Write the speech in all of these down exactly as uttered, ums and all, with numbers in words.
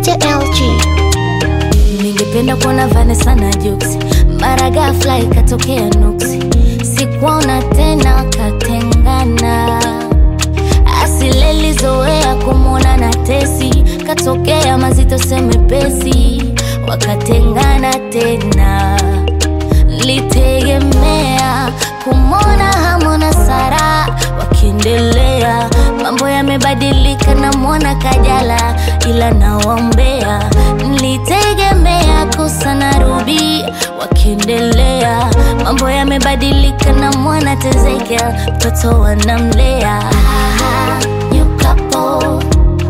mister L G. Ningependa kuona Vanessa na Jux, mara ghafla ikatokea nuksi, sikuona tena katengana. Asileli zoea kumwona na Tesi, katokea mazito semepesi, wakatengana tena. Litegemea kumwona Hamu na Sara wakiendelea, mambo yamebadilika na mwona Kajala, ila nawaombea. Nilitegemea Kosa na Ruby wakiendelea, mambo yamebadilika na mwana Tezekia, mtoto wanamlea. Ah, new couple,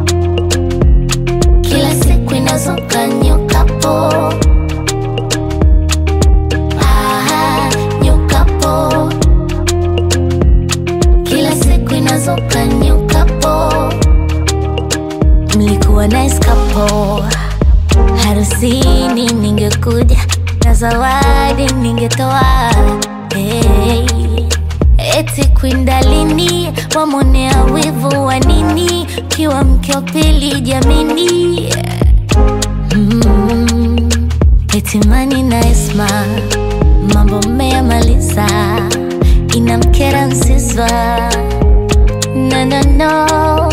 kila siku inazuka new couple. Ah, new couple, kila siku inazuka new couple. Mlikuwa nice couple, harusini ningekuja na zawadi ningetoa. Hey, eti Kwindalini wamonea wivu wa nini, kiwa mke wa pili jamini. mm, Eti Mani na Esma mambo mmeyamaliza, inamkera Nsiswa. No, no, no,